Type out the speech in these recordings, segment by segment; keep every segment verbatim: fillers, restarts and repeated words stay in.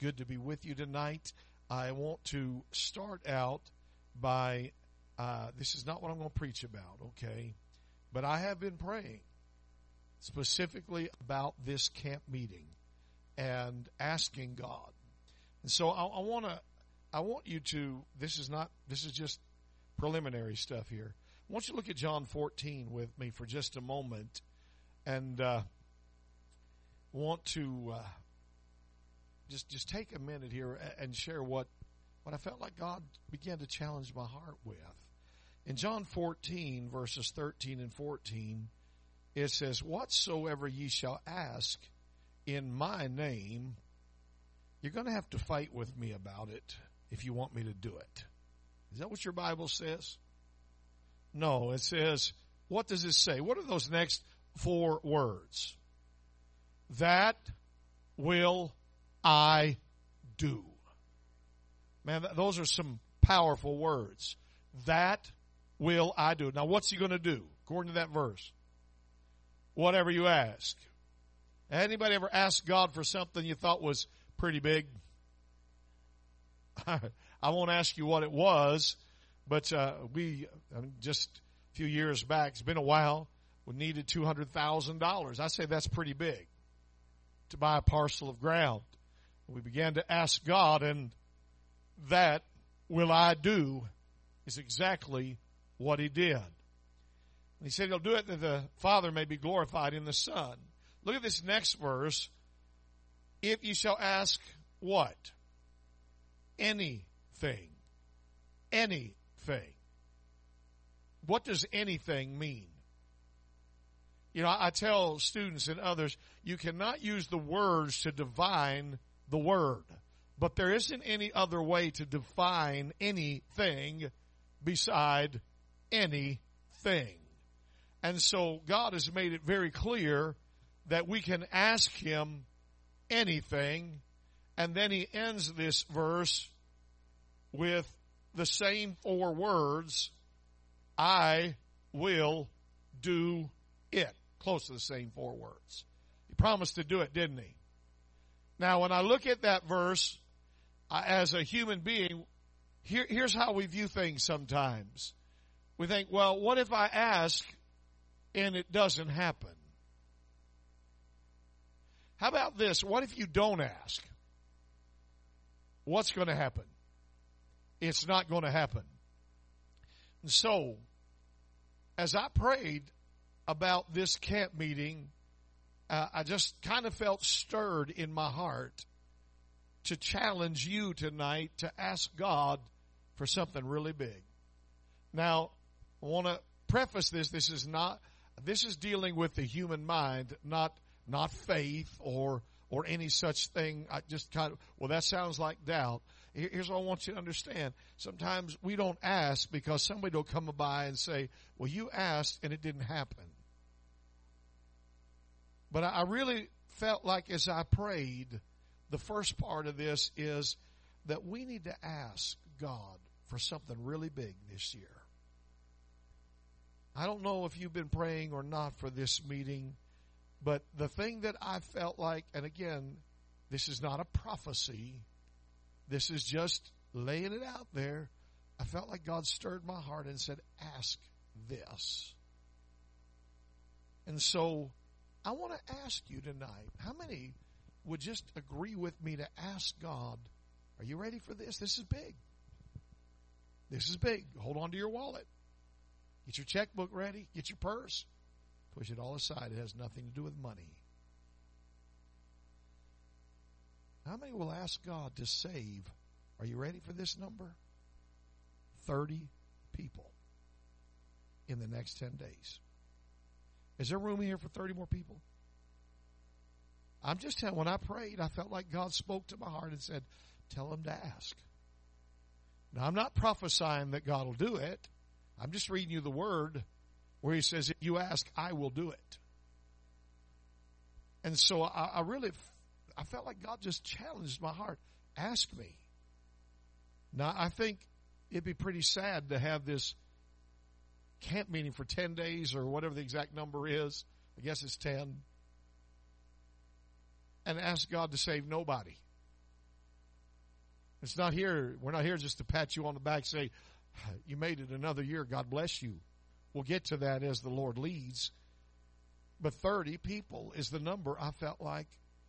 Good to be with you tonight. I want to start out by, uh, this is not what I'm going to preach about, okay? But I have been praying specifically about this camp meeting and asking God. And so I, I want to, I want you to, this is not, this is just preliminary stuff here. I want you to look at John fourteen with me for just a moment, and uh, want to uh, just just take a minute here and share what, what I felt like God began to challenge my heart with. In John fourteen, verses thirteen and fourteen, it says, "Whatsoever ye shall ask in my name," you're going to have to fight with me about it if you want me to do it. Is that what your Bible says? No, it says, what does it say? What are those next four words? That will I do. Man, those are some powerful words. That will I do. Now, what's he going to do, according to that verse? Whatever you ask. Anybody ever asked God for something you thought was pretty big? I won't ask you what it was, but uh, we, I mean, just a few years back, it's been a while, we needed two hundred thousand dollars. I say that's pretty big to buy a parcel of ground. We began to ask God, and that will I do is exactly what he did. And he said he'll do it that the Father may be glorified in the Son. Look at this next verse. If you shall ask what? Anything. Anything. What does anything mean? You know, I tell students and others, you cannot use the words to define the word. But there isn't any other way to define anything beside anything. And so God has made it very clear that we can ask him anything. And then he ends this verse with the same four words, I will do it. Close to the same four words. He promised to do it, didn't he? Now, when I look at that verse, I, as a human being, here, here's how we view things sometimes. We think, well, what if I ask and it doesn't happen? How about this? What if you don't ask? What's going to happen? It's not going to happen. And so, as I prayed about this camp meeting, uh, I just kind of felt stirred in my heart to challenge you tonight to ask God for something really big. Now, I want to preface this. This is not, this is dealing with the human mind, not, not faith or, or any such thing. I just kind of, well, that sounds like doubt. Here's what I want you to understand. Sometimes we don't ask because somebody will come by and say, well, you asked and it didn't happen. But I really felt like as I prayed, the first part of this is that we need to ask God for something really big this year. I don't know if you've been praying or not for this meeting, but the thing that I felt like, and again, this is not a prophecy, this is just laying it out there. I felt like God stirred my heart and said, ask this. And so I want to ask you tonight, how many would just agree with me to ask God, are you ready for this? This is big. This is big. Hold on to your wallet. Get your checkbook ready. Get your purse. Push it all aside. It has nothing to do with money. How many will ask God to save, are you ready for this number? thirty people in the next ten days. Is there room here for thirty more people? I'm just telling, when I prayed, I felt like God spoke to my heart and said, tell them to ask. Now, I'm not prophesying that God will do it. I'm just reading you the word where he says, if you ask, I will do it. And so I, I really, I felt like God just challenged my heart. Ask me. Now, I think it'd be pretty sad to have this camp meeting for ten days or whatever the exact number is. I guess it's ten. And ask God to save nobody. It's not here. We're not here just to pat you on the back and say, you made it another year. God bless you. We'll get to that as the Lord leads. But thirty people is the number I felt like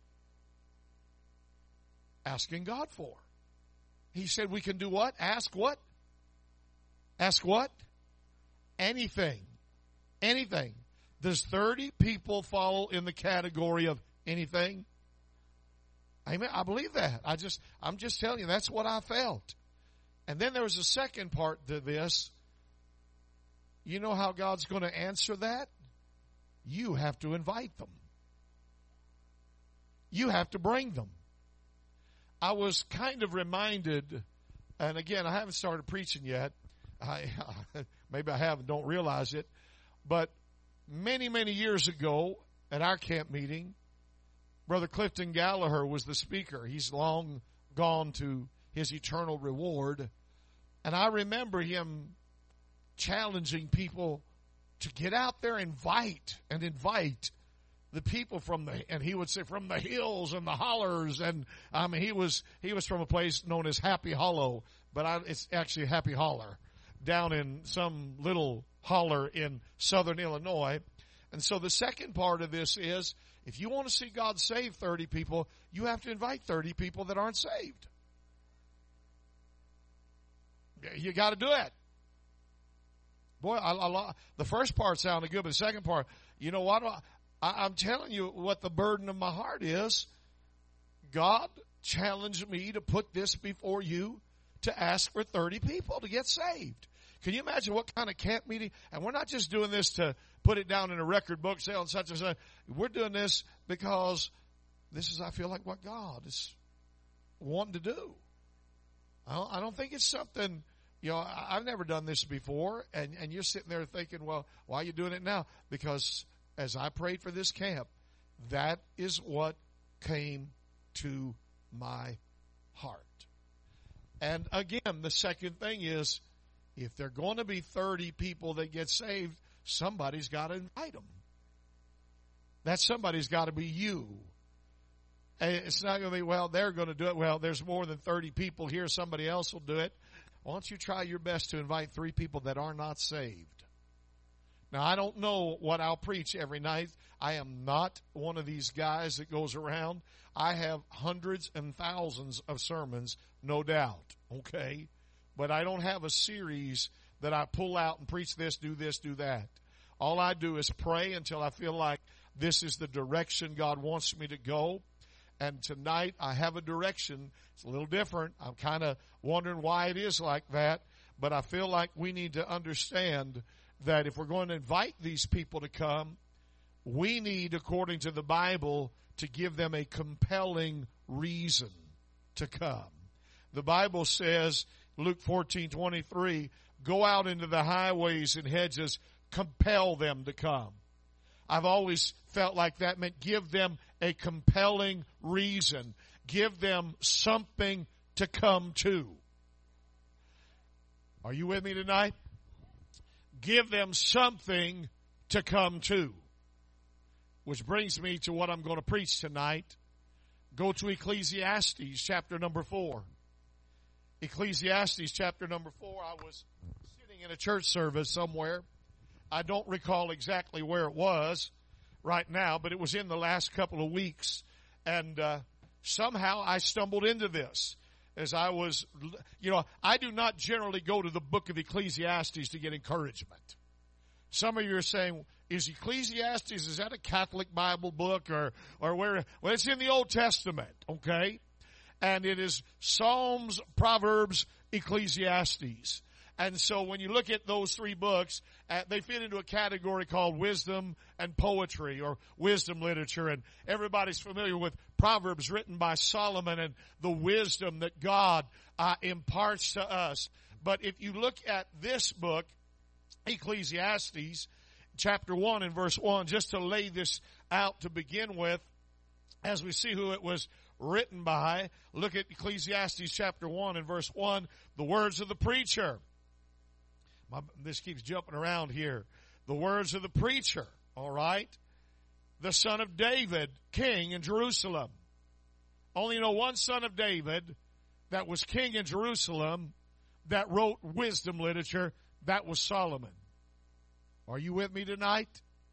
asking God for. He said we can do what? Ask what? Ask what? Anything. Anything. Does thirty people fall in the category of anything? Amen. I believe that. I just, I'm just telling you, that's what I felt. And then there was a second part to this. You know how God's going to answer that? You have to invite them. You have to bring them. I was kind of reminded, and again, I haven't started preaching yet. I, maybe I have and don't realize it. But many, many years ago at our camp meeting, Brother Clifton Gallagher was the speaker. He's long gone to his eternal reward. And I remember him challenging people to get out there, invite and invite the people from the, and he would say from the hills and the hollers. And I mean, he was, he was from a place known as Happy Hollow, but I, it's actually Happy Holler down in some little holler in southern Illinois. And so the second part of this is, if you want to see God save thirty people, you have to invite thirty people that aren't saved. You got to do it. Boy, I, I, the first part sounded good, but the second part, you know what? I, I'm telling you what the burden of my heart is. God challenged me to put this before you to ask for thirty people to get saved. Can you imagine what kind of camp meeting? And we're not just doing this to put it down in a record book, say on such and such. We're doing this because this is, I feel like, what God is wanting to do. I don't, I don't think it's something, you know, I, I've never done this before, and, and you're sitting there thinking, well, why are you doing it now? Because as I prayed for this camp, that is what came to my heart. And again, the second thing is, if there are going to be thirty people that get saved, somebody's got to invite them. That somebody's got to be you. And it's not going to be, well, they're going to do it. Well, there's more than thirty people here. Somebody else will do it. Why don't you try your best to invite three people that are not saved? Now, I don't know what I'll preach every night. I am not one of these guys that goes around. I have hundreds and thousands of sermons, no doubt, okay? But I don't have a series that I pull out and preach this, do this, do that. All I do is pray until I feel like this is the direction God wants me to go. And tonight I have a direction. It's a little different. I'm kind of wondering why it is like that. But I feel like we need to understand that if we're going to invite these people to come, we need, according to the Bible, to give them a compelling reason to come. The Bible says, Luke fourteen twenty-three, go out into the highways and hedges, compel them to come. I've always felt like that meant give them a compelling reason. Give them something to come to. Are you with me tonight? Give them something to come to. Which brings me to what I'm going to preach tonight. Go to Ecclesiastes chapter number four. Ecclesiastes chapter number four. I was sitting in a church service somewhere. I don't recall exactly where it was right now, but it was in the last couple of weeks. And uh, somehow I stumbled into this. As I was, you know, I do not generally go to the book of Ecclesiastes to get encouragement. Some of you are saying, is Ecclesiastes, is that a Catholic Bible book or, or where? Well, it's in the Old Testament, okay? And it is Psalms, Proverbs, Ecclesiastes. And so when you look at those three books, uh, they fit into a category called wisdom and poetry or wisdom literature. And everybody's familiar with Proverbs written by Solomon and the wisdom that God uh, imparts to us. But if you look at this book, Ecclesiastes, chapter one and verse one, just to lay this out to begin with, as we see who it was written by, look at Ecclesiastes chapter one and verse one, the words of the preacher. My, this keeps jumping around here. The words of the preacher, all right? The son of David, king in Jerusalem. Only know one son of David that was king in Jerusalem that wrote wisdom literature. That was Solomon. Are you with me tonight?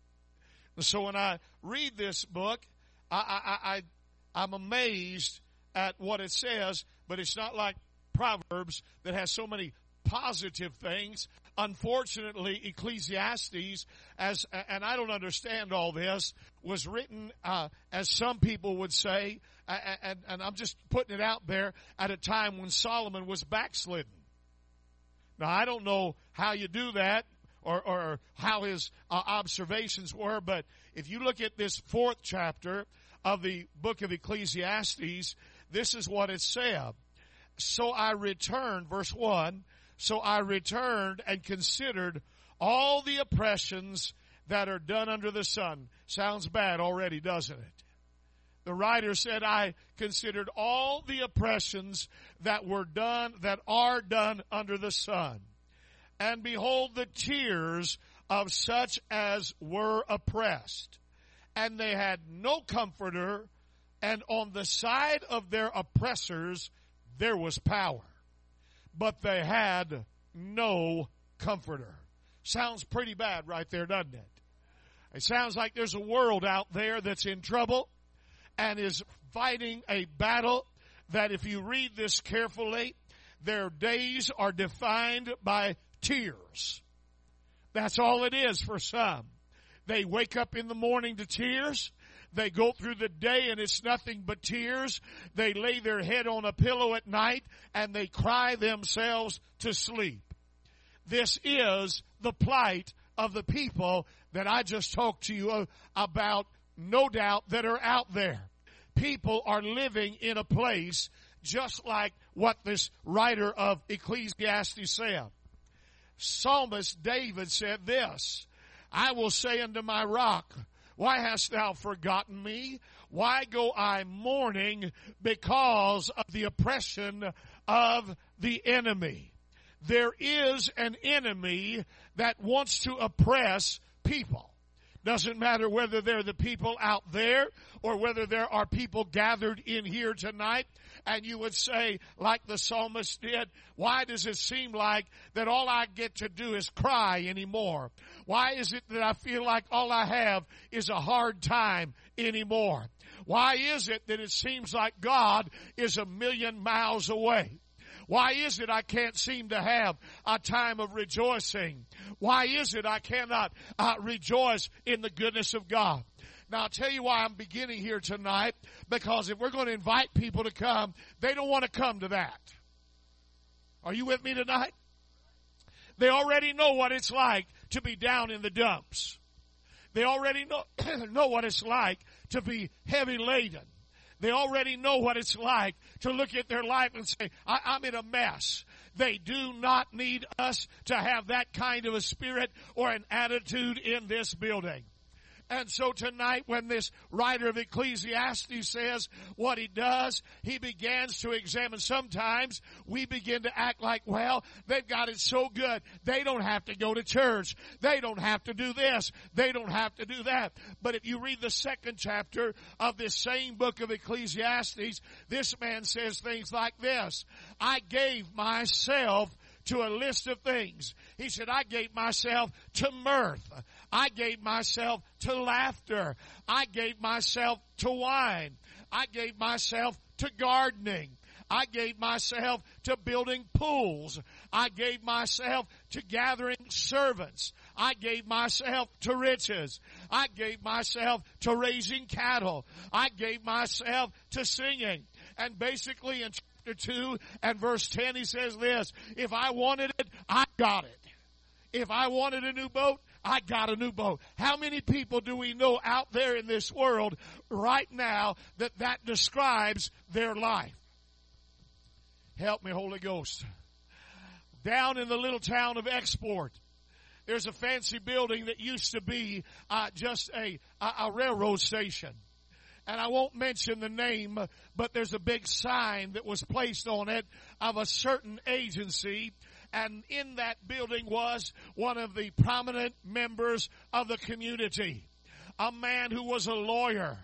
So when I read this book, I, I, I, I'm amazed at what it says, but it's not like Proverbs that has so many positive things. Unfortunately, Ecclesiastes, as and I don't understand all this, was written, uh, as some people would say, and, and I'm just putting it out there, at a time when Solomon was backslidden. Now, I don't know how you do that or, or how his uh, observations were, but if you look at this fourth chapter of the book of Ecclesiastes, this is what it said. So I returned, verse one, so I returned and considered all the oppressions that are done under the sun. Sounds bad already, doesn't it? The writer said, I considered all the oppressions that were done, that are done under the sun. And behold, the tears of such as were oppressed. And they had no comforter, and on the side of their oppressors there was power. But they had no comforter. Sounds pretty bad right there, doesn't it? It sounds like there's a world out there that's in trouble and is fighting a battle that, if you read this carefully, their days are defined by tears. That's all it is for some. They wake up in the morning to tears. They go through the day and it's nothing but tears. They lay their head on a pillow at night and they cry themselves to sleep. This is the plight of the people that I just talked to you about, no doubt, that are out there. People are living in a place just like what this writer of Ecclesiastes said. Psalmist David said this, I will say unto my rock, why hast thou forgotten me? Why go I mourning because of the oppression of the enemy? There is an enemy that wants to oppress people. Doesn't matter whether they're the people out there or whether there are people gathered in here tonight. And you would say, like the psalmist did, why does it seem like that all I get to do is cry anymore? Why is it that I feel like all I have is a hard time anymore? Why is it that it seems like God is a million miles away? Why is it I can't seem to have a time of rejoicing? Why is it I cannot uh, rejoice in the goodness of God? Now, I'll tell you why I'm beginning here tonight, because if we're going to invite people to come, they don't want to come to that. Are you with me tonight? They already know what it's like to be down in the dumps. They already know, know what it's like to be heavy laden. They already know what it's like to look at their life and say, I, I'm in a mess. They do not need us to have that kind of a spirit or an attitude in this building. And so tonight, when this writer of Ecclesiastes says what he does, he begins to examine. Sometimes we begin to act like, well, they've got it so good. They don't have to go to church. They don't have to do this. They don't have to do that. But if you read the second chapter of this same book of Ecclesiastes, this man says things like this. I gave myself to a list of things. He said, I gave myself to mirth. I gave myself to laughter. I gave myself to wine. I gave myself to gardening. I gave myself to building pools. I gave myself to gathering servants. I gave myself to riches. I gave myself to raising cattle. I gave myself to singing. And basically in chapter two and verse ten, he says this, if I wanted it, I got it. If I wanted a new boat, I got a new boat. How many people do we know out there in this world right now that that describes their life? Help me, Holy Ghost. Down in the little town of Export, there's a fancy building that used to be uh, just a, a, a railroad station. And I won't mention the name, but there's a big sign that was placed on it of a certain agency. And in that building was one of the prominent members of the community, a man who was a lawyer.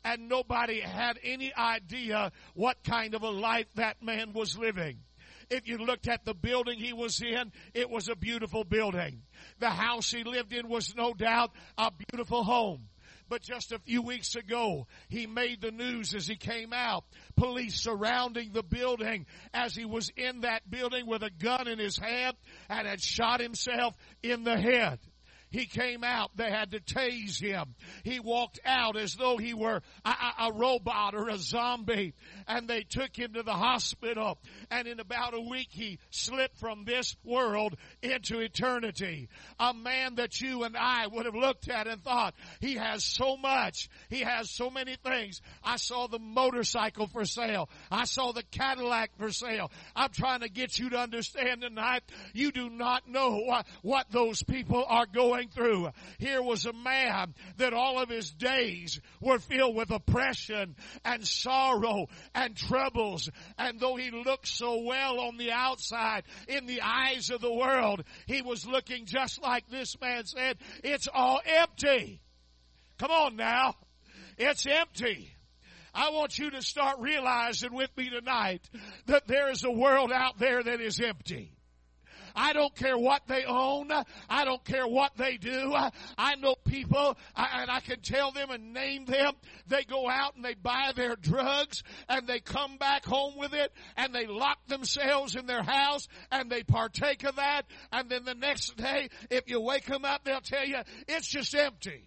and nobody had any idea what kind of a life that man was living. If you looked at the building he was in, it was a beautiful building. The house he lived in was no doubt a beautiful home. But just a few weeks ago, he made the news as he came out. Police surrounding the building as he was in that building with a gun in his hand and had shot himself in the head. He came out. They had to tase him. He walked out as though he were a, a, a robot or a zombie. And they took him to the hospital. And in about a week, he slipped from this world into eternity. A man that you and I would have looked at and thought, he has so much. He has so many things. I saw the motorcycle for sale. I saw the Cadillac for sale. I'm trying to get you to understand tonight, you do not know what, what those people are going through. Here was a man that all of his days were filled with oppression and sorrow and troubles. And though he looked so well on the outside, in the eyes of the world, he was looking just like this man said, it's all empty. Come on now. It's empty. I want you to start realizing with me tonight that there is a world out there that is empty. I don't care what they own. I don't care what they do. I know people, and I can tell them and name them. They go out and they buy their drugs, and they come back home with it, and they lock themselves in their house, and they partake of that. And then the next day, if you wake them up, they'll tell you, it's just empty.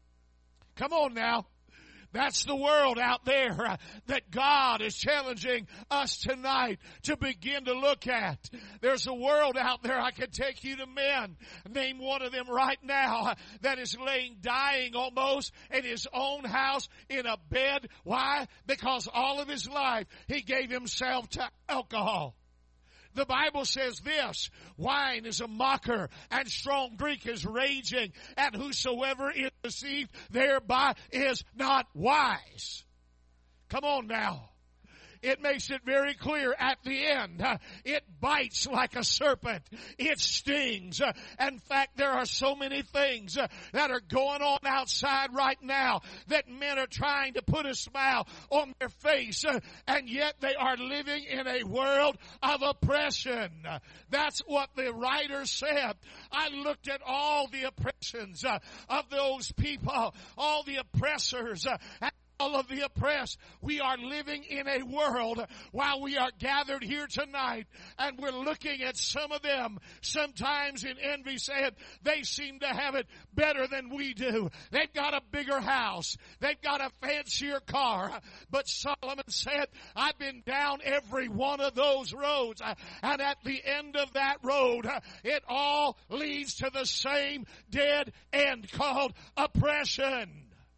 Come on now. That's the world out there uh, that God is challenging us tonight to begin to look at. There's a world out there, I can take you to men. Name one of them right now uh, that is laying dying almost in his own house in a bed. Why? Because all of his life he gave himself to alcohol. The Bible says this, wine is a mocker and strong drink is raging, and whosoever is deceived thereby is not wise. Come on now. It makes it very clear at the end. Uh, it bites like a serpent. It stings. Uh, in fact, there are so many things uh, that are going on outside right now that men are trying to put a smile on their face, uh, and yet they are living in a world of oppression. Uh, that's what the writer said. I looked at all the oppressions uh, of those people, all the oppressors, uh, and all of the oppressed. We are living in a world while we are gathered here tonight, and we're looking at some of them sometimes in envy, saying they seem to have it better than we do. They've got a bigger house. They've got a fancier car. But Solomon said, I've been down every one of those roads, and at the end of that road, it all leads to the same dead end called oppression.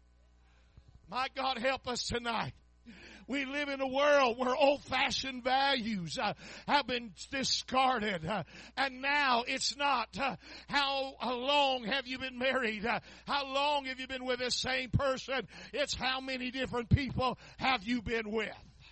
My God, help us tonight. We live in a world where old-fashioned values uh, have been discarded. Uh, and now it's not uh, how, how long have you been married? Uh, how long have you been with the same person? It's how many different people have you been with?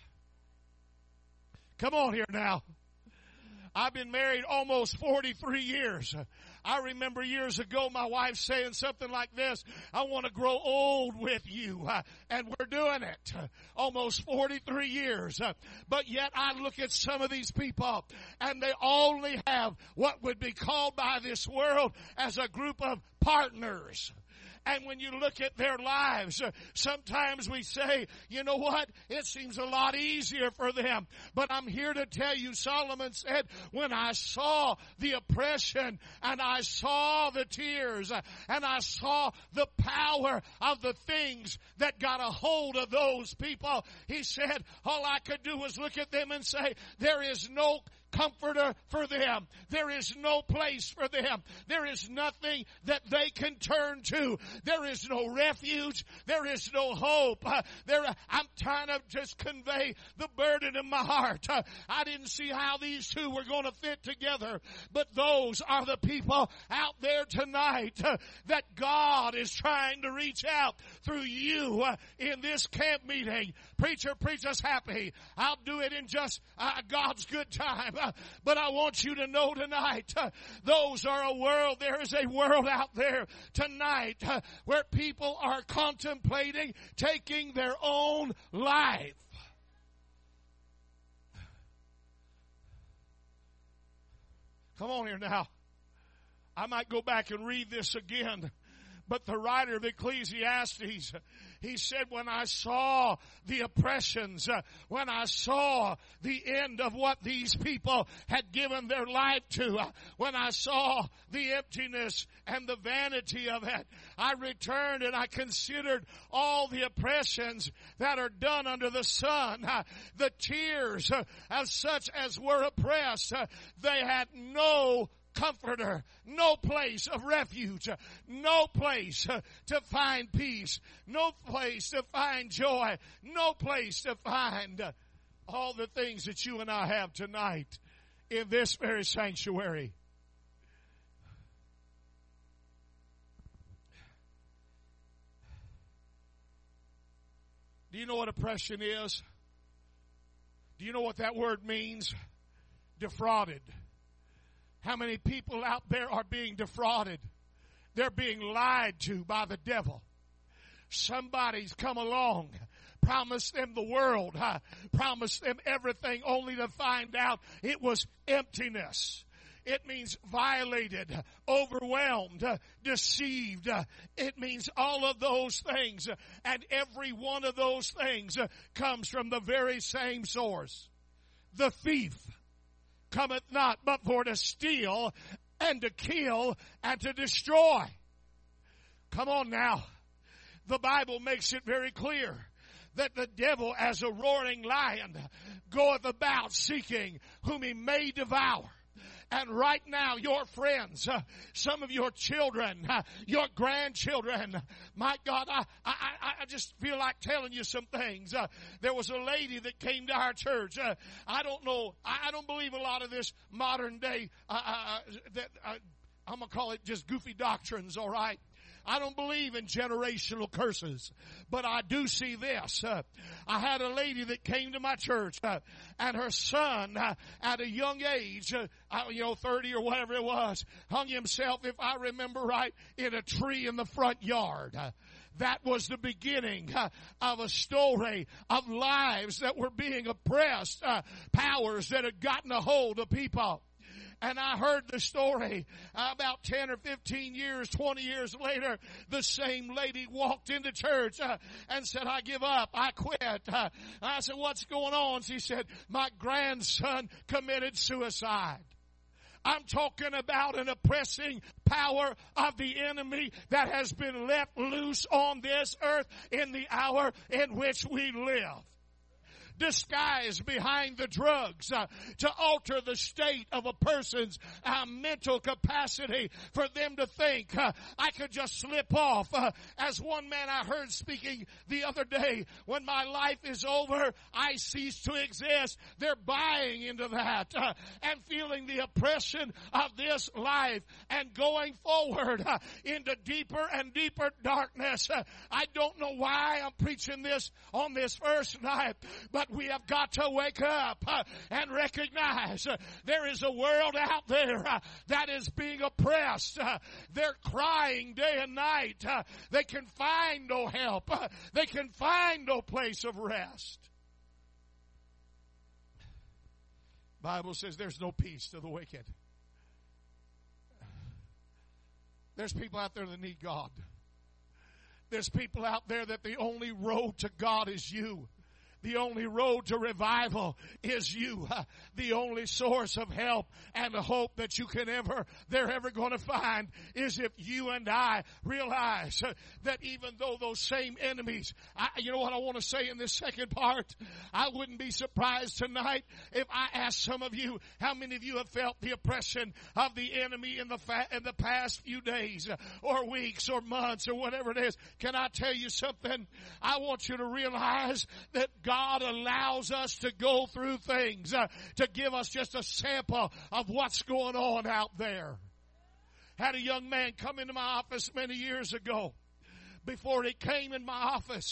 Come on here now. I've been married almost forty-three years. I remember years ago my wife saying something like this, I want to grow old with you. Uh, and we're doing it. Uh, almost forty-three years. Uh, but yet I look at some of these people and they only have what would be called by this world as a group of partners. And when you look at their lives, uh, sometimes we say, you know what? It seems a lot easier for them. But I'm here to tell you, Solomon said, when I saw the oppression and I saw the tears uh, and I saw the power of the things that got a hold of those people, he said, all I could do was look at them and say, there is no comforter for them. There is no place for them. There is nothing that they can turn to. There is no refuge. There is no hope. Uh, there, I'm trying to just convey the burden in my heart. Uh, I didn't see how these two were going to fit together, but those are the people out there tonight uh, that God is trying to reach out through you uh, in this camp meeting. Preacher, preach us happy. I'll do it in just uh, God's good time. Uh, but I want you to know tonight, uh, those are a world, there is a world out there tonight uh, where people are contemplating taking their own life. Come on here now. I might go back and read this again. But the writer of Ecclesiastes, he said, when I saw the oppressions, uh, when I saw the end of what these people had given their life to, uh, when I saw the emptiness and the vanity of it, I returned and I considered all the oppressions that are done under the sun, uh, the tears uh, of such as were oppressed. Uh, they had no comforter, no place of refuge, no place to find peace, no place to find joy, no place to find all the things that you and I have tonight in this very sanctuary. Do you know what oppression is? Do you know what that word means? Defrauded. How many people out there are being defrauded? They're being lied to by the devil. Somebody's come along, promised them the world, huh? promised them everything, only to find out it was emptiness. It means violated, overwhelmed, deceived. It means all of those things. And every one of those things comes from the very same source. The thief cometh not but for to steal and to kill and to destroy. Come on now. The Bible makes it very clear that the devil as a roaring lion goeth about seeking whom he may devour. And right now, your friends, uh, some of your children, uh, your grandchildren, my God, I, I, I just feel like telling you some things. Uh, there was a lady that came to our church. Uh, I don't know, I, I don't believe a lot of this modern day, uh, uh, that uh, I'm going to call it just goofy doctrines, all right? I don't believe in generational curses, but I do see this. Uh, I had a lady that came to my church, uh, and her son, uh, at a young age, uh, uh, you know, thirty or whatever it was, hung himself, if I remember right, in a tree in the front yard. Uh, That was the beginning uh, of a story of lives that were being oppressed, uh, powers that had gotten a hold of people. And I heard the story uh, about ten or fifteen years, twenty years later, the same lady walked into church uh, and said, I give up, I quit. Uh, I said, what's going on? She said, my grandson committed suicide. I'm talking about an oppressing power of the enemy that has been let loose on this earth in the hour in which we live. Disguised behind the drugs uh, to alter the state of a person's uh, mental capacity for them to think uh, I could just slip off. Uh, as one man I heard speaking the other day, when my life is over, I cease to exist. They're buying into that uh, and feeling the oppression of this life and going forward uh, into deeper and deeper darkness. Uh, I don't know why I'm preaching this on this first night, but we have got to wake up uh, and recognize uh, there is a world out there uh, that is being oppressed. Uh, they're crying day and night. Uh, they can find no help. Uh, they can find no place of rest. Bible says there's no peace to the wicked. There's people out there that need God. There's people out there that the only road to God is you. The only road to revival is you. The only source of help and hope that you can ever, they're ever going to find is if you and I realize that even though those same enemies, I, you know what I want to say in this second part? I wouldn't be surprised tonight if I asked some of you, how many of you have felt the oppression of the enemy in the fa- in the past few days or weeks or months or whatever it is? Can I tell you something? I want you to realize that God God allows us to go through things uh, to give us just a sample of what's going on out there. Had a young man come into my office many years ago. Before he came in my office,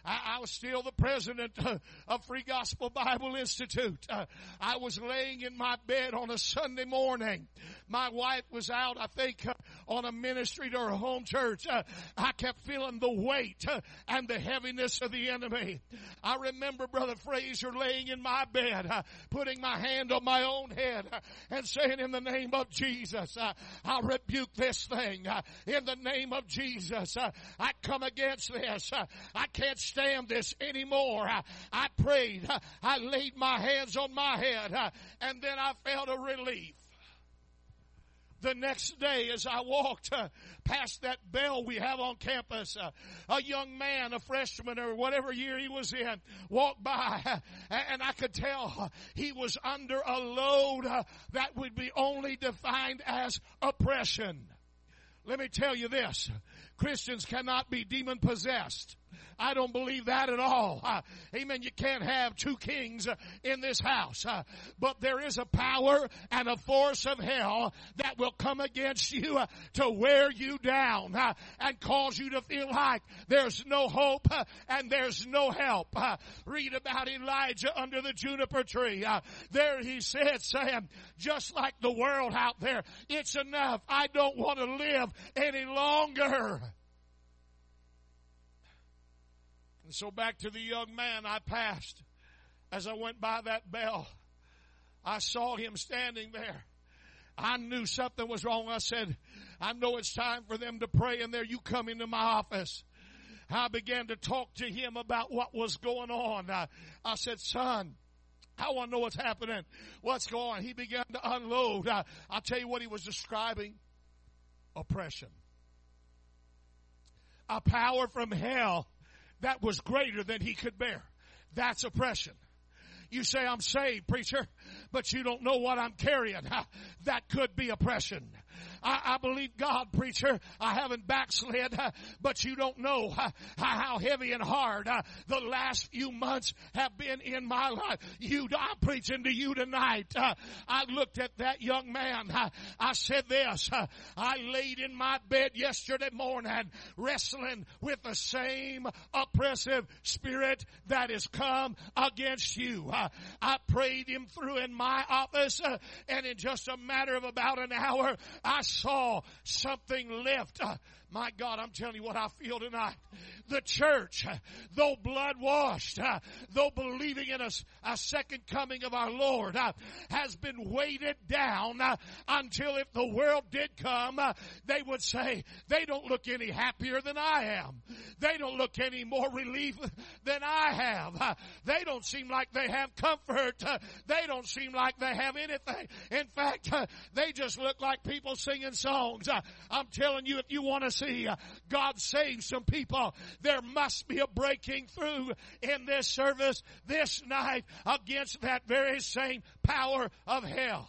I, I was still the president uh, of Free Gospel Bible Institute. Uh, I was laying in my bed on a Sunday morning. My wife was out, I think, uh, on a ministry to her home church. Uh, I kept feeling the weight uh, and the heaviness of the enemy. I remember Brother Fraser laying in my bed, uh, putting my hand on my own head uh, and saying, in the name of Jesus, uh, I rebuke this thing. Uh, in the name of Jesus, uh, I come against this. Uh, I can't stand this anymore. Uh, I prayed. Uh, I laid my hands on my head, uh, and then I felt a relief. The next day, as I walked uh, past that bell we have on campus, uh, a young man, a freshman or whatever year he was in, walked by, uh, and I could tell uh, he was under a load uh, that would be only defined as oppression. Let me tell you this. Christians cannot be demon-possessed. I don't believe that at all. Uh, amen. You can't have two kings uh, in this house. Uh, but there is a power and a force of hell that will come against you uh, to wear you down uh, and cause you to feel like there's no hope uh, and there's no help. Uh, read about Elijah under the juniper tree. Uh, there he said, saying, just like the world out there, it's enough. I don't want to live any longer. And so back to the young man I passed. As I went by that bell, I saw him standing there. I knew something was wrong. I said, I know it's time for them to pray, and there you come into my office. I began to talk to him about what was going on. I, I said, son, I want to know what's happening. What's going on? He began to unload. I, I'll tell you what he was describing. Oppression. A power from hell that was greater than he could bear. That's oppression. You say, I'm saved, preacher, but you don't know what I'm carrying. That could be oppression. I, I believe God, preacher. I haven't backslid, uh, but you don't know uh, how heavy and hard uh, the last few months have been in my life. You, I'm preaching to you tonight. Uh, I looked at that young man. Uh, I said this. Uh, I laid in my bed yesterday morning wrestling with the same oppressive spirit that has come against you. Uh, I prayed him through in my office, uh, and in just a matter of about an hour, I saw something lift. Uh, my God, I'm telling you what I feel tonight. The church, uh, though blood washed, uh, though believing in a, a second coming of our Lord, uh, has been weighted down uh, until if the world did come, uh, they would say, they don't look any happier than I am. They don't look any more relief than I have. Uh, they don't seem like they have comfort. Uh, they don't seem like they have anything. In fact, uh, they just look like people singing songs. Uh, I'm telling you, if you want to see uh, God save some people, there must be a breaking through in this service this night against that very same power of hell.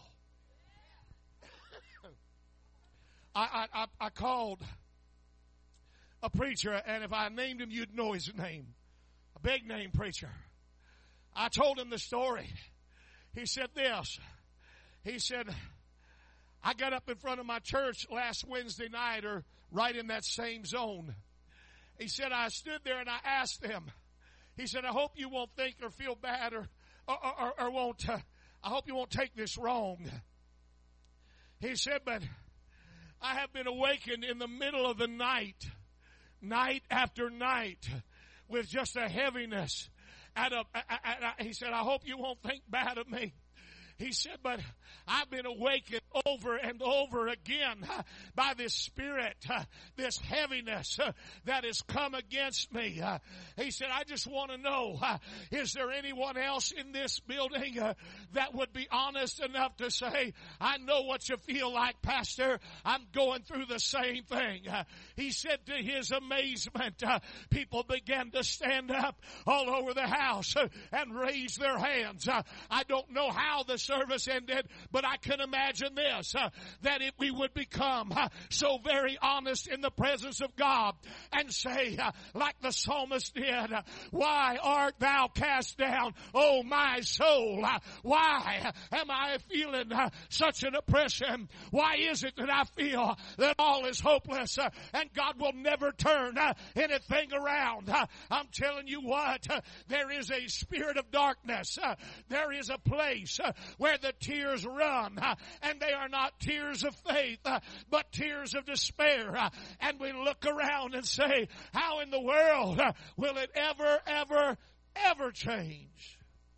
I, I, I called a preacher, and if I named him, you'd know his name. A big name preacher. I told him the story. He said this. He said, I got up in front of my church last Wednesday night, or right in that same zone. He said, I stood there and I asked them. He said, I hope you won't think or feel bad or or, or, or won't, uh, I hope you won't take this wrong. He said, but I have been awakened in the middle of the night, night after night, with just a heaviness. At a, at a, he said, I hope you won't think bad of me. He said, but I've been awakened over and over again uh, by this spirit, uh, this heaviness uh, that has come against me. Uh, he said, I just want to know, uh, is there anyone else in this building uh, that would be honest enough to say, I know what you feel like, Pastor. I'm going through the same thing. Uh, he said, to his amazement, uh, people began to stand up all over the house uh, and raise their hands. Uh, I don't know how the service ended, but I can imagine this, uh, that if we would become uh, so very honest in the presence of God and say, uh, like the psalmist did, uh, why art thou cast down, O my soul? Uh, why am I feeling uh, such an oppression? Why is it that I feel that all is hopeless uh, and God will never turn uh, anything around? Uh, I'm telling you what, uh, there is a spirit of darkness. Uh, there is a place uh, where the tears run, uh, and they are not tears of faith, uh, but tears of despair. Uh, and we look around and say, how in the world uh, will it ever, ever, ever change?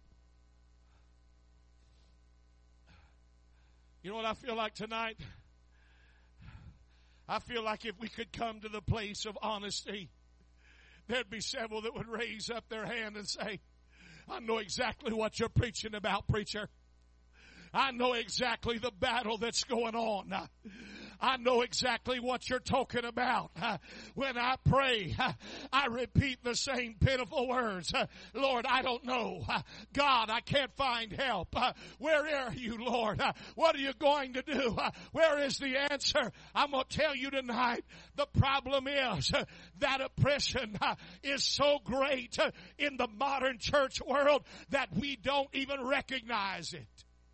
You know what I feel like tonight? I feel like if we could come to the place of honesty, there'd be several that would raise up their hand and say, I know exactly what you're preaching about, preacher. I know exactly the battle that's going on. I know exactly what you're talking about. When I pray, I repeat the same pitiful words. Lord, I don't know. God, I can't find help. Where are you, Lord? What are you going to do? Where is the answer? I'm going to tell you tonight, the problem is that oppression is so great in the modern church world that we don't even recognize it.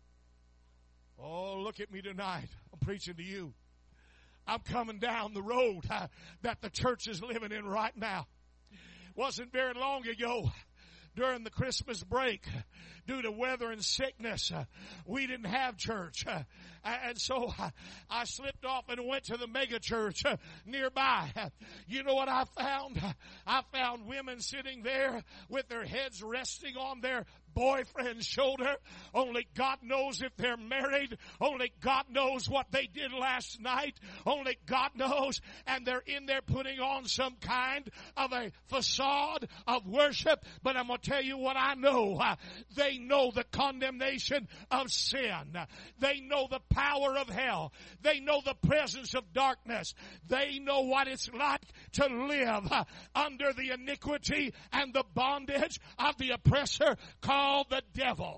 Oh, look at me tonight. I'm preaching to you. I'm coming down the road uh, that the church is living in right now. Wasn't very long ago, during the Christmas break, due to weather and sickness, uh, we didn't have church. Uh, and so uh, I slipped off and went to the mega church uh, nearby. Uh, you know what I found? I found women sitting there with their heads resting on their boyfriend's shoulder. Only God knows if they're married. Only God knows what they did last night. Only God knows. And they're in there putting on some kind of a facade of worship. But I'm going to tell you what I know. Uh, they know the condemnation of sin. They know the power of hell. They know the presence of darkness. They know what it's like to live uh, under the iniquity and the bondage of the oppressor called the devil.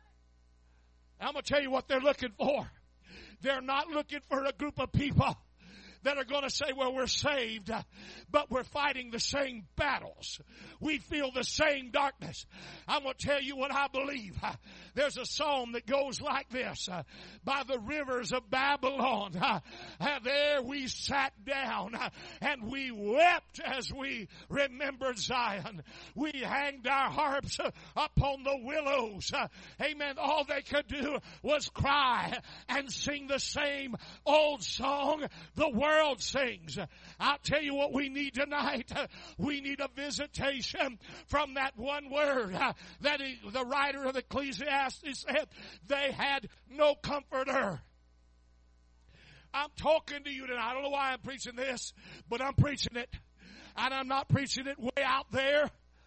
I'm going to tell you what they're looking for. They're not looking for a group of people that are going to say, well, we're saved, but we're fighting the same battles. We feel the same darkness. I'm going to tell you what I believe. There's a psalm that goes like this. By the rivers of Babylon, there we sat down and we wept as we remembered Zion. We hanged our harps upon the willows. Amen. All they could do was cry and sing the same old song the world sings. I'll tell you what we need tonight. We need a visitation from that one word that he, the writer of Ecclesiastes said, they had no comforter. I'm talking to you tonight. I don't know why I'm preaching this, but I'm preaching it. And I'm not preaching it way out there.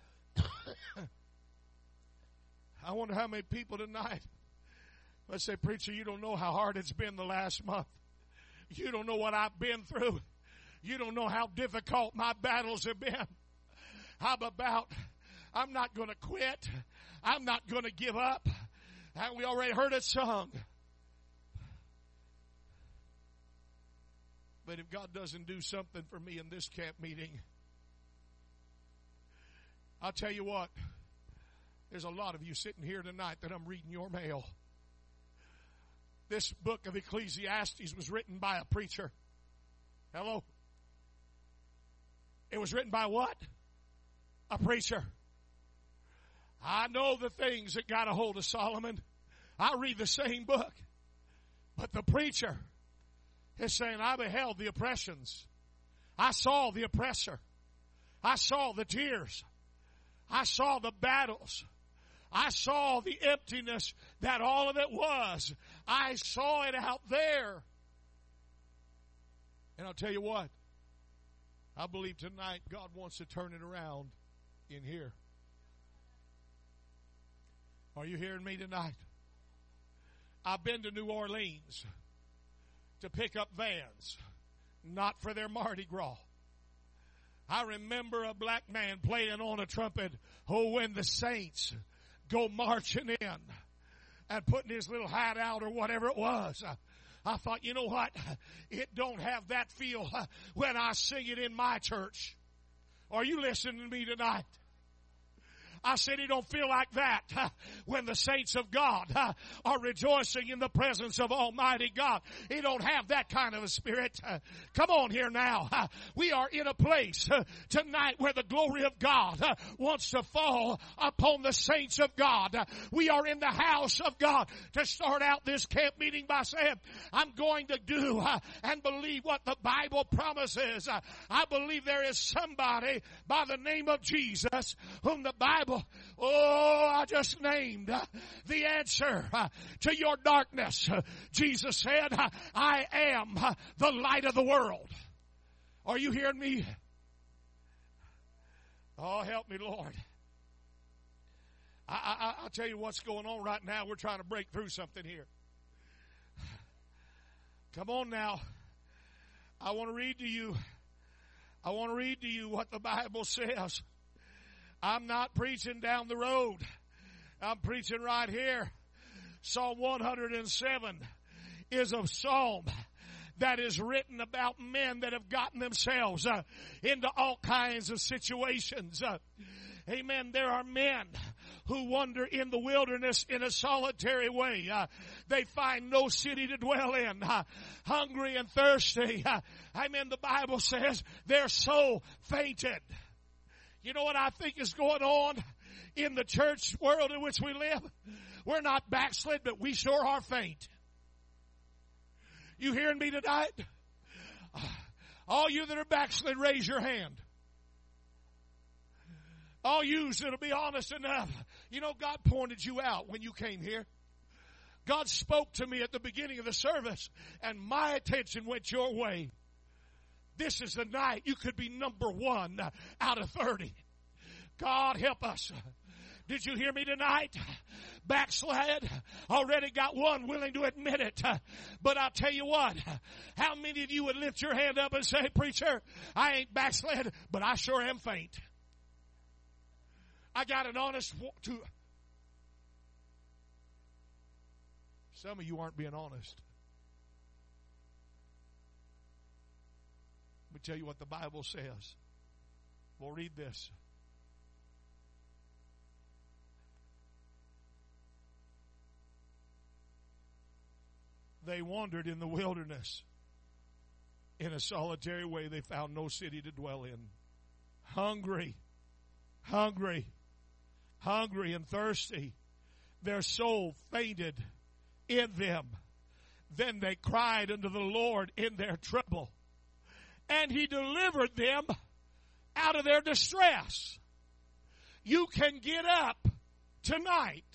I wonder how many people tonight, let's say, preacher, you don't know how hard it's been the last month. You don't know what I've been through. You don't know how difficult my battles have been. How about, I'm not going to quit. I'm not going to give up. And we already heard it sung. But if God doesn't do something for me in this camp meeting, I'll tell you what, there's a lot of you sitting here tonight that I'm reading your mail. This book of Ecclesiastes was written by a preacher. Hello? It was written by what? A preacher. I know the things that got a hold of Solomon. I read the same book. But the preacher is saying, I beheld the oppressions. I saw the oppressor. I saw the tears. I saw the battles. I saw the emptiness that all of it was. I saw it out there. And I'll tell you what, I believe tonight God wants to turn it around in here. Are you hearing me tonight? I've been to New Orleans to pick up vans, not for their Mardi Gras. I remember a black man playing on a trumpet, oh, when the saints go marching in. and putting his little hat out or whatever it was. I thought, you know what? It don't have that feel when I sing it in my church. Are you listening to me tonight? I said it don't feel like that when the saints of God are rejoicing in the presence of Almighty God. It don't have that kind of a spirit. Come on here now. We are in a place tonight where the glory of God wants to fall upon the saints of God. We are in the house of God to start out this camp meeting by saying, I'm going to do and believe what the Bible promises. I believe there is somebody by the name of Jesus whom the Bible Oh, I just named uh, the answer uh, to your darkness. Uh, Jesus said, uh, I am uh, the light of the world. Are you hearing me? Oh, help me, Lord. I, I, I'll tell you what's going on right now. We're trying to break through something here. Come on now. I want to read to you. I want to read to you what the Bible says. I'm not preaching down the road. I'm preaching right here. Psalm one hundred seven is a psalm that is written about men that have gotten themselves uh, into all kinds of situations. Uh, amen. There are men who wander in the wilderness in a solitary way. Uh, they find no city to dwell in. Uh, hungry and thirsty. Uh, amen. The Bible says their soul fainted. You know what I think is going on in the church world in which we live? We're not backslid, but we sure are faint. You hearing me tonight? All you that are backslid, raise your hand. All you that'll be honest enough. You know, God pointed you out when you came here. God spoke to me at the beginning of the service, and my attention went your way. This is the night you could be number one out of thirty. God help us. Did you hear me tonight? Backslid. Already got one willing to admit it. But I'll tell you what. How many of you would lift your hand up and say, preacher, I ain't backslid, but I sure am faint. I got an honest to. Some of you aren't being honest. Let me tell you what the Bible says. We'll read this. They wandered in the wilderness. In a solitary way, they found no city to dwell in. Hungry, hungry, hungry and thirsty. Their soul fainted in them. Then they cried unto the Lord in their trouble, and He delivered them out of their distress. You can get up tonight.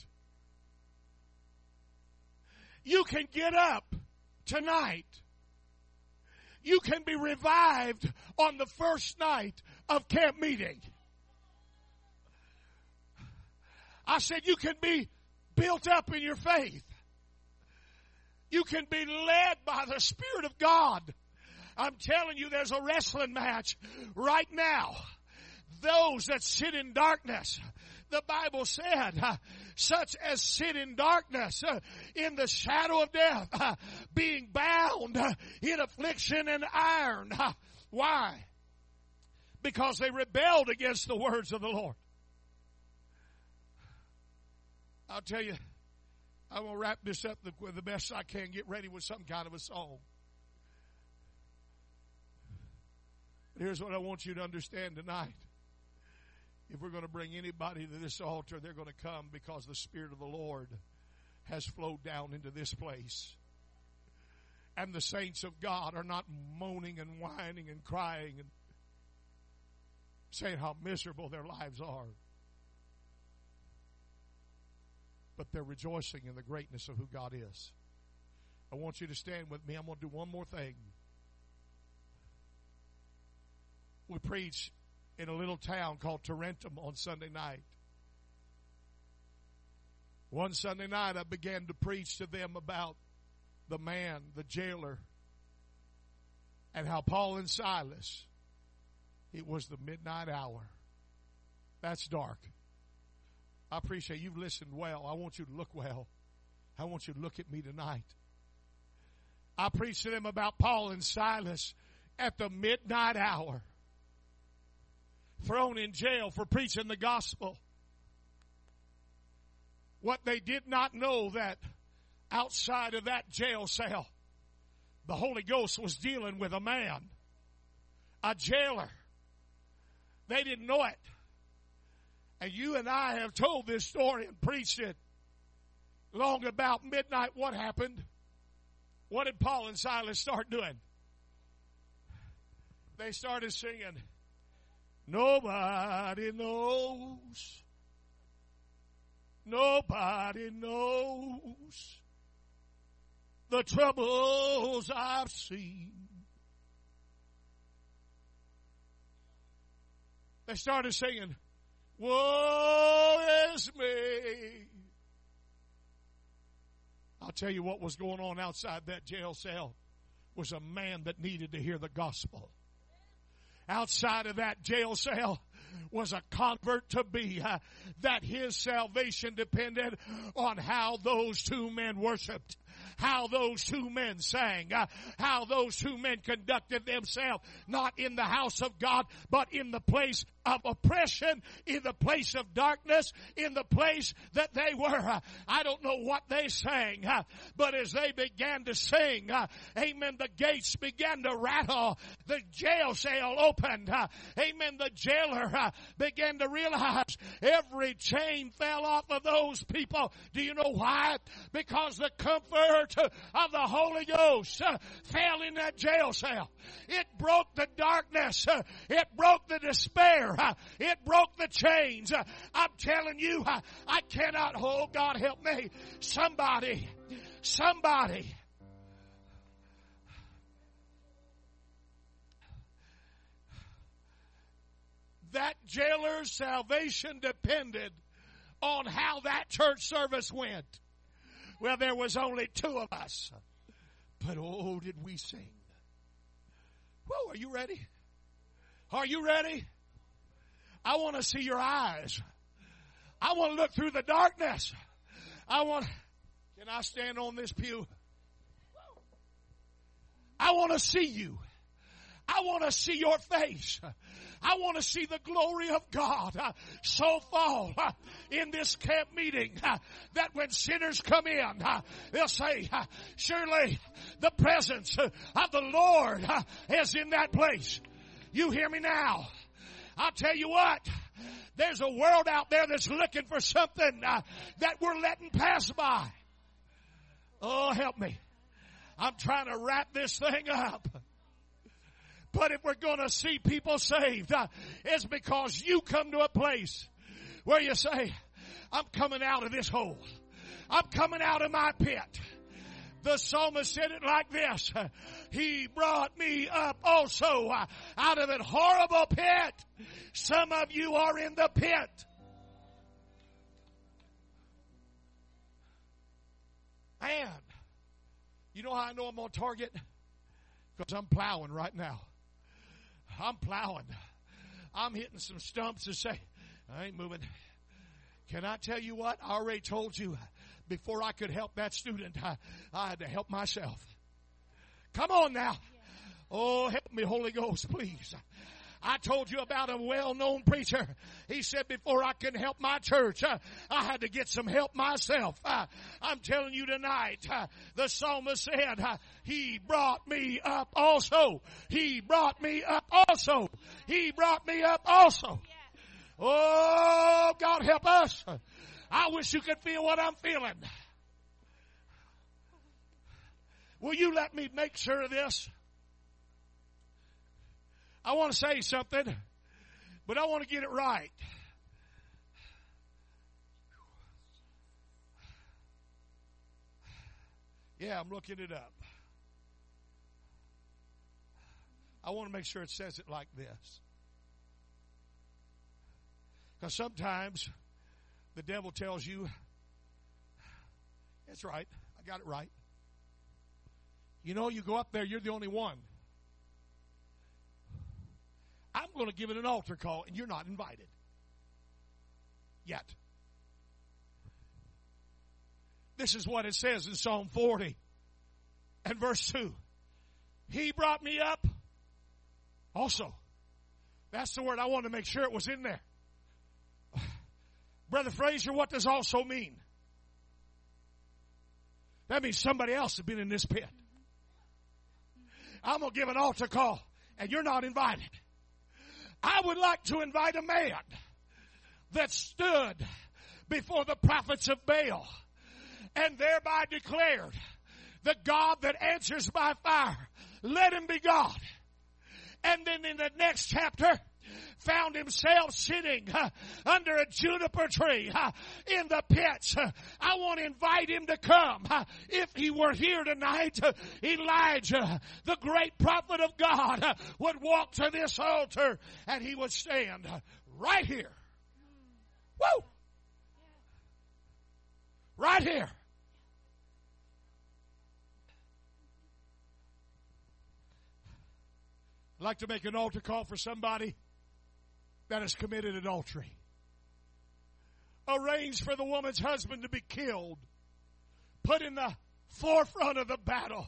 You can get up tonight. You can be revived on the first night of camp meeting. I said you can be built up in your faith. You can be led by the Spirit of God. I'm telling you, there's a wrestling match right now. Those that sit in darkness, the Bible said, uh, such as sit in darkness, uh, in the shadow of death, uh, being bound uh, in affliction and iron. Uh, why? Because they rebelled against the words of the Lord. I'll tell you, I'm going to wrap this up the, the best I can, get ready with some kind of a song. Here's what I want you to understand tonight. If we're going to bring anybody to this altar, they're going to come because the Spirit of the Lord has flowed down into this place. And the saints of God are not moaning and whining and crying and saying how miserable their lives are. But they're rejoicing in the greatness of who God is. I want you to stand with me. I'm going to do one more thing. We preach in a little town called Tarentum on Sunday night. One Sunday night I began to preach to them about the man, the jailer, and how Paul and Silas, it was the midnight hour. That's dark. I appreciate you've listened well. I want you to look well. I want you to look at me tonight. I preached to them about Paul and Silas at the midnight hour, thrown in jail for preaching the gospel. What they did not know, that outside of that jail cell, the Holy Ghost was dealing with a man, a jailer. They didn't know it. And you and I have told this story and preached it. Long about midnight, what happened? What did Paul and Silas start doing? They started singing, nobody knows. Nobody knows the troubles I've seen. They started singing, woe is me. I'll tell you what was going on outside that jail cell was a man that needed to hear the gospel. Outside of that jail cell was a convert to be, uh, that his salvation depended on how those two men worshiped, how those two men sang, uh, how those two men conducted themselves, not in the house of God, but in the place of oppression, in the place of darkness, in the place that they were. Uh, I don't know what they sang, uh, but as they began to sing, uh, amen, the gates began to rattle, the jail cell opened, uh, amen, the jailer uh, began to realize every chain fell off of those people. Do you know why? Because the comfort of the Holy Ghost uh, fell in that jail cell. It broke the darkness. Uh, it broke the despair. Uh, it broke the chains. Uh, I'm telling you, uh, I cannot, oh God help me, somebody, somebody, that jailer's salvation depended on how that church service went. Well, there was only two of us, but oh, did we sing. Whoa, are you ready? Are you ready? I want to see your eyes. I want to look through the darkness. I want, can I stand on this pew? I want to see you. I want to see your face. I want to see the glory of God uh, so fall uh, in this camp meeting uh, that when sinners come in, uh, they'll say, uh, surely the presence uh, of the Lord uh, is in that place. You hear me now? I'll tell you what, there's a world out there that's looking for something uh, that we're letting pass by. Oh, help me. I'm trying to wrap this thing up. But if we're going to see people saved, uh, it's because you come to a place where you say, I'm coming out of this hole. I'm coming out of my pit. The psalmist said it like this. He brought me up also uh, out of that horrible pit. Some of you are in the pit. Man, you know how I know I'm on target? Because I'm plowing right now. I'm plowing. I'm hitting some stumps and say, I ain't moving. Can I tell you what? I already told you before I could help that student, I, I had to help myself. Come on now. Oh, help me, Holy Ghost, please. I told you about a well-known preacher. He said, before I can help my church, uh, I had to get some help myself. Uh, I'm telling you tonight, uh, the psalmist said, uh, he brought me up also. He brought me up also. He brought me up also. Oh, God help us. I wish you could feel what I'm feeling. Will you let me make sure of this? I want to say something, but I want to get it right. Yeah, I'm looking it up. I want to make sure it says it like this. Because sometimes the devil tells you, that's right, I got it right. You know, you go up there, you're the only one. I'm going to give it an altar call, and you're not invited. Yet. This is what it says in Psalm forty and verse two. He brought me up also. That's the word. I wanted to make sure it was in there. Brother Frazier, what does also mean? That means somebody else has been in this pit. I'm going to give an altar call, and you're not invited. I would like to invite a man that stood before the prophets of Baal and thereby declared, the God that answers by fire, let him be God. And then in the next chapter, found himself sitting uh, under a juniper tree uh, in the pits. Uh, I want to invite him to come. Uh, if he were here tonight, uh, Elijah, the great prophet of God, uh, would walk to this altar and he would stand uh, right here. Woo! Right here. I'd like to make an altar call for somebody that has committed adultery. Arranged for the woman's husband to be killed. Put in the forefront of the battle.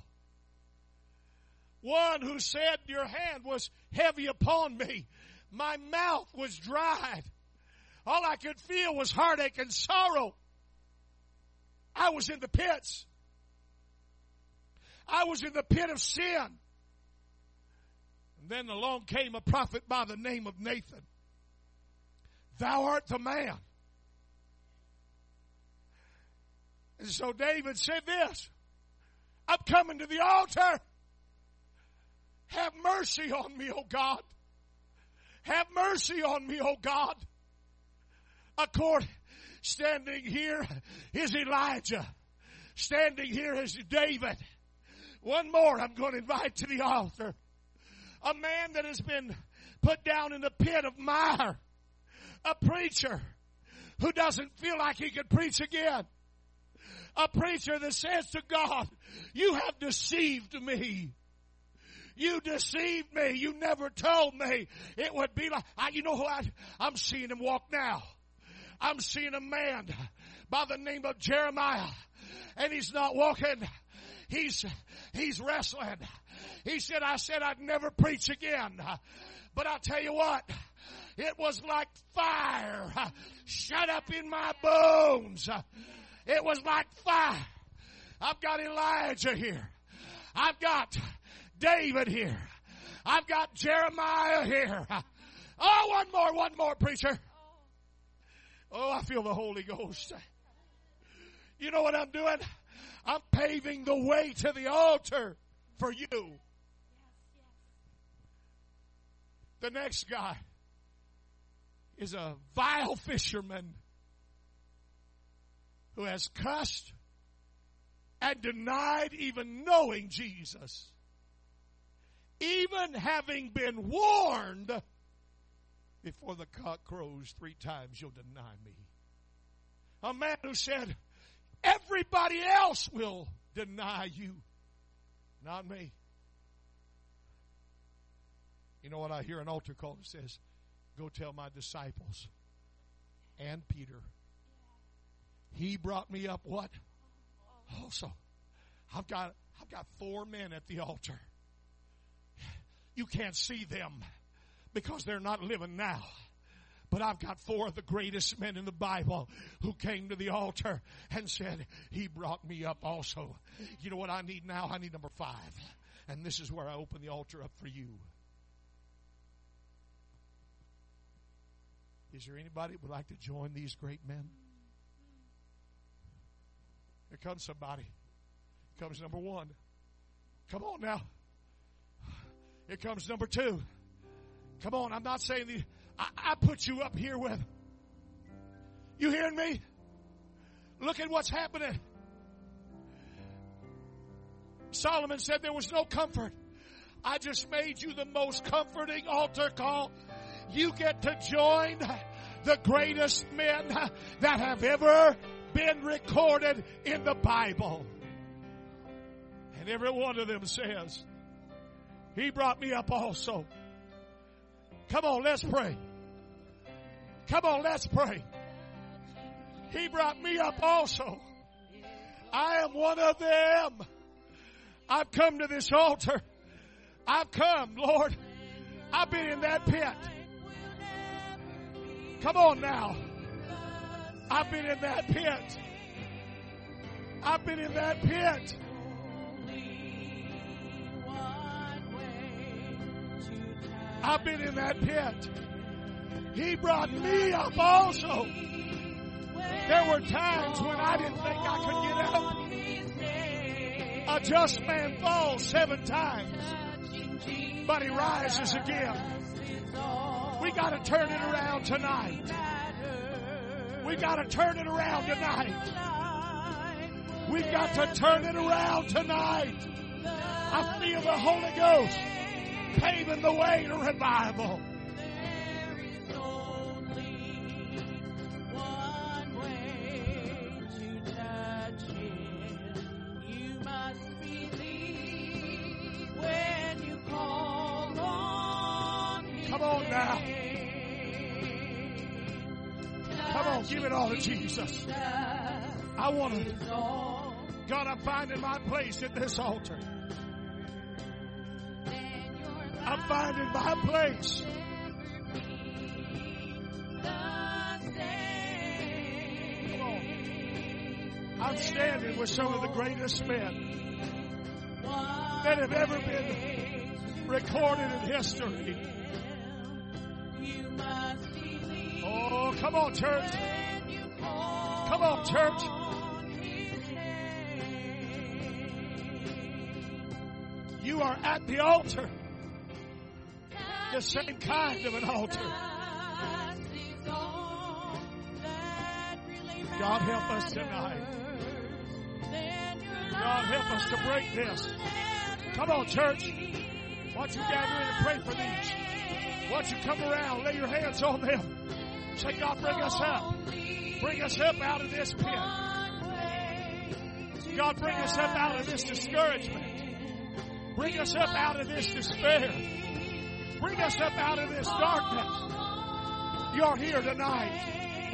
One who said, your hand was heavy upon me. My mouth was dried. All I could feel was heartache and sorrow. I was in the pits. I was in the pit of sin. And then along came a prophet by the name of Nathan. Thou art the man. And so David said this, I'm coming to the altar. Have mercy on me, O God. Have mercy on me, O God. According, standing here is Elijah. Standing here is David. One more I'm going to invite to the altar. A man that has been put down in the pit of mire. A preacher who doesn't feel like he can preach again. A preacher that says to God, you have deceived me. You deceived me. You never told me it would be like, I, you know who I, I'm seeing him walk now. I'm seeing a man by the name of Jeremiah. And he's not walking. He's, he's wrestling. He said, I said I'd never preach again. But I'll tell you what, it was like fire shut up in my bones. It was like fire. I've got Elijah here. I've got David here. I've got Jeremiah here. Oh, one more, one more, preacher. Oh, I feel the Holy Ghost. You know what I'm doing? I'm paving the way to the altar for you. The next guy is a vile fisherman who has cussed and denied even knowing Jesus. Even having been warned, before the cock crows three times, you'll deny me. A man who said, everybody else will deny you, not me. You know what? I hear an altar call that says, go tell my disciples and Peter. He brought me up what? Also, I've got, I've got four men at the altar. You can't see them because they're not living now. But I've got four of the greatest men in the Bible who came to the altar and said, he brought me up also. You know what I need now? I need number five. And this is where I open the altar up for you. Is there anybody that would like to join these great men? Here comes somebody. Here comes number one. Come on now. Here comes number two. Come on, I'm not saying the, I, I put you up here with. You hearing me? Look at what's happening. Solomon said there was no comfort. I just made you the most comforting altar call. You get to join the greatest men that have ever been recorded in the Bible. And every one of them says, he brought me up also. Come on, let's pray. Come on, let's pray. He brought me up also. I am one of them. I've come to this altar. I've come, Lord. I've been in that pit. Come on now. I've been in that pit. I've been in that pit. I've been in that pit. He brought me up also. There were times when I didn't think I could get up. A just man falls seven times, but he rises again. We got to turn it around tonight. We got to turn it around tonight. We've got to turn it around tonight. I feel the Holy Ghost paving the way to revival. Come on now. Come on, give it all to Jesus. I want to. God, I'm finding my place at this altar. I'm finding my place. Come on. I'm standing with some of the greatest men that have ever been recorded in history. Oh, come on, church. Come on, church. You are at the altar. The same kind of an altar. God help us tonight. God help us to break this. Come on, church. Why don't you gather in and pray for these? Why don't you come around, lay your hands on them. Say, God, bring us up. Bring us up out of this pit. God, bring us up out of this discouragement. Bring us up out of this despair. Bring us up out of this darkness. You're here tonight.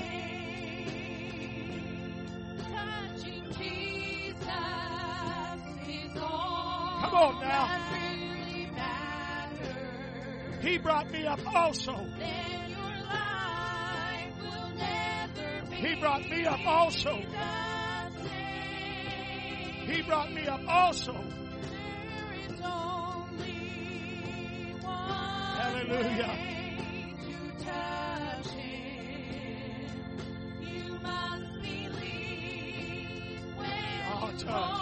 Come on now. He brought me up also. He brought me up also. He brought me up also. Hallelujah. Oh, touch.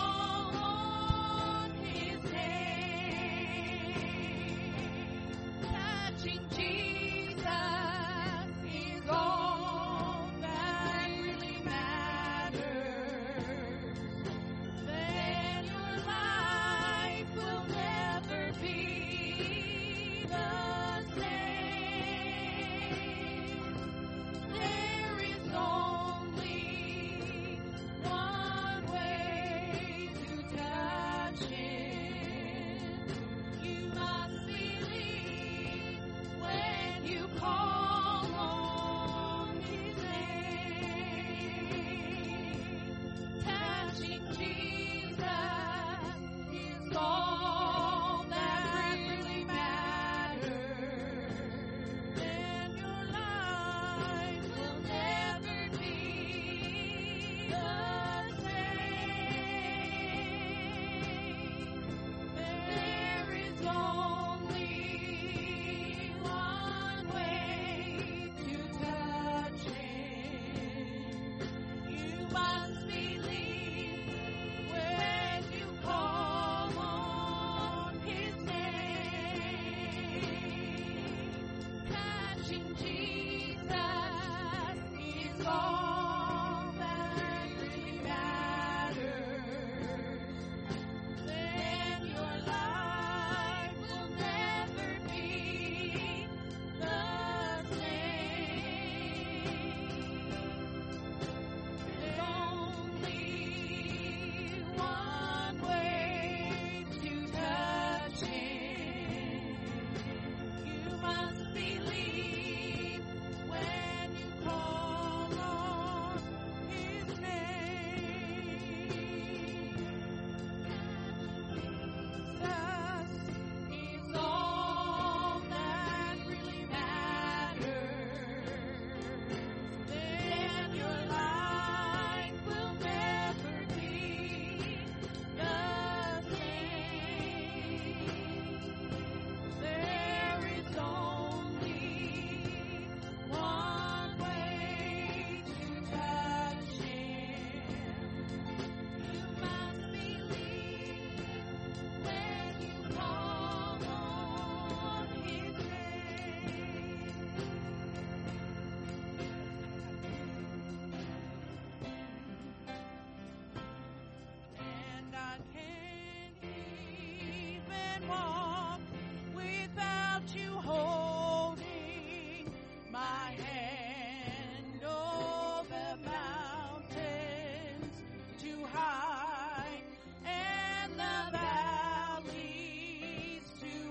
walk without you holding my hand. Oh, the mountains too high and the valleys too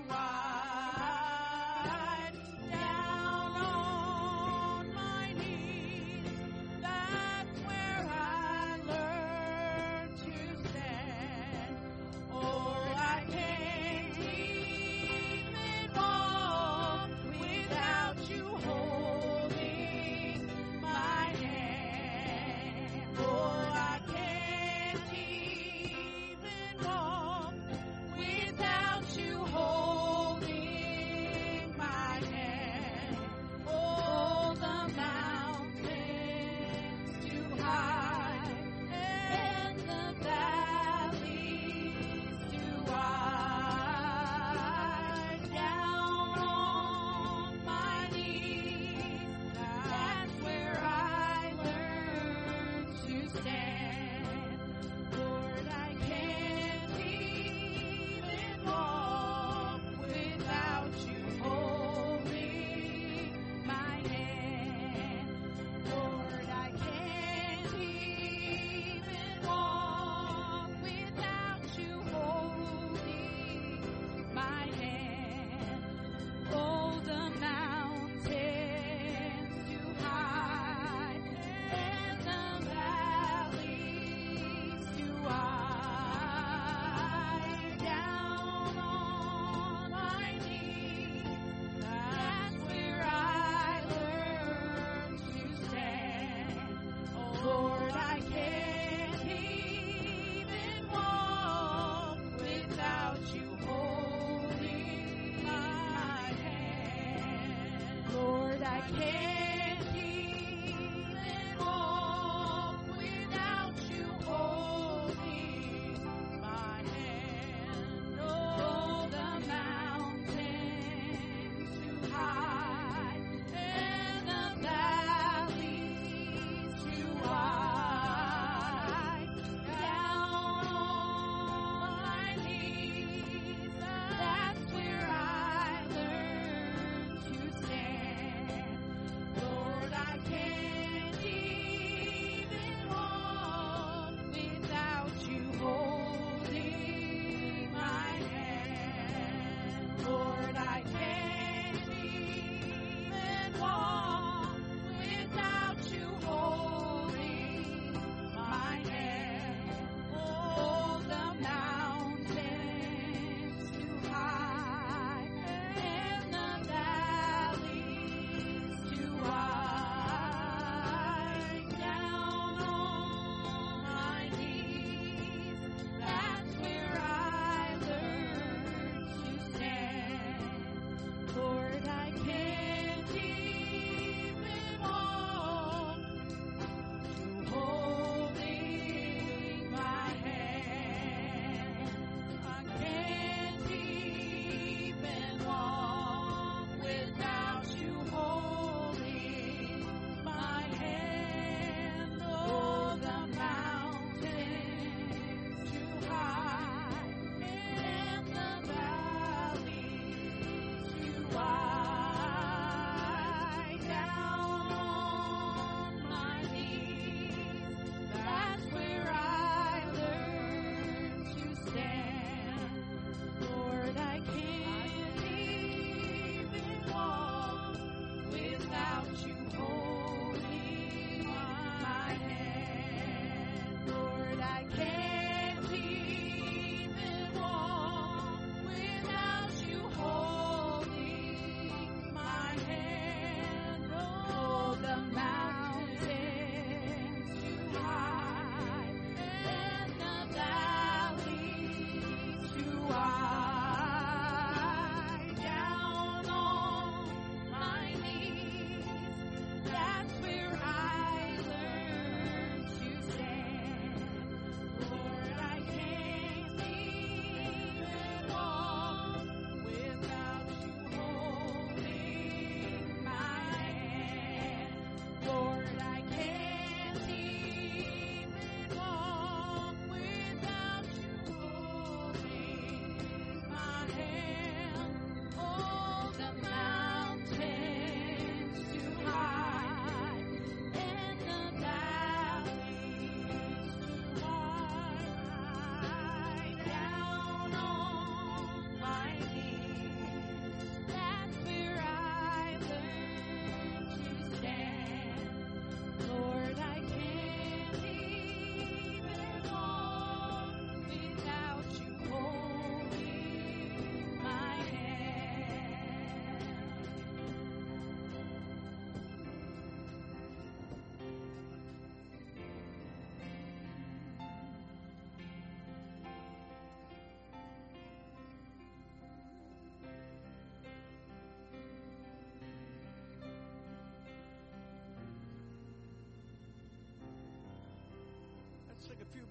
wide. Down on my knees, that's where I learned to stand. Oh, I can't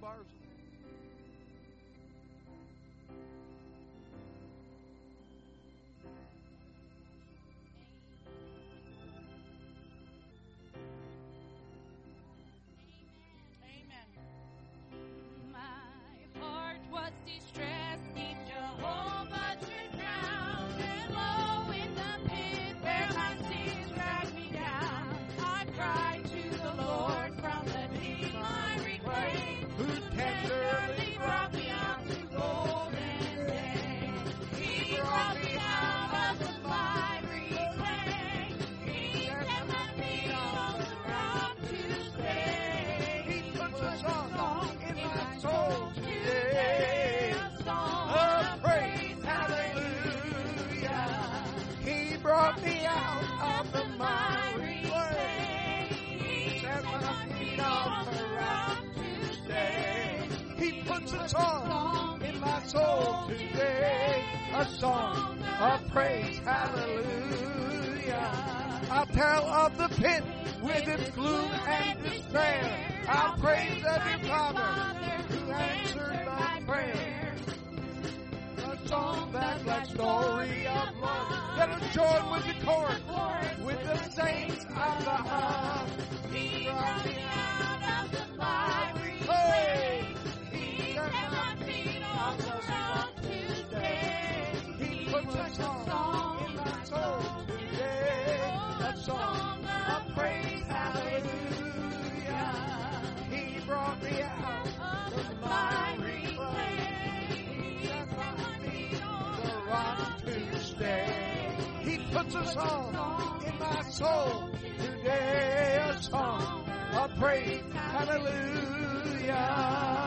bars? My heart was distressed, deep Jehovah to drown, and low in the pit where my sins dragged me down. I cried to the Lord from the deep miry grave, who tenderly brought me out to golden days. He brought me out of the fiery clay. He set my feet on the rock to stay. He puts a song in my soul today, today. a song of of praise, praise, hallelujah. He brought me out of the miry clay. He Set my feet on the rock to stay. He puts a song in my soul today, a song of praise, hallelujah. I'll tell of the pit with its gloom and despair. I'll praise every Father who answered my prayer. A song that like story of love that is joined with the chorus, with the saints of the heart. He brought me out of the fiery clay. He set my feet on the rock to stay. He puts a song in my soul today, a song of praise, hallelujah. He brought me out of the miry clay. He set my feet on the rock to stay. He puts a song in my soul today, a song of praise, hallelujah.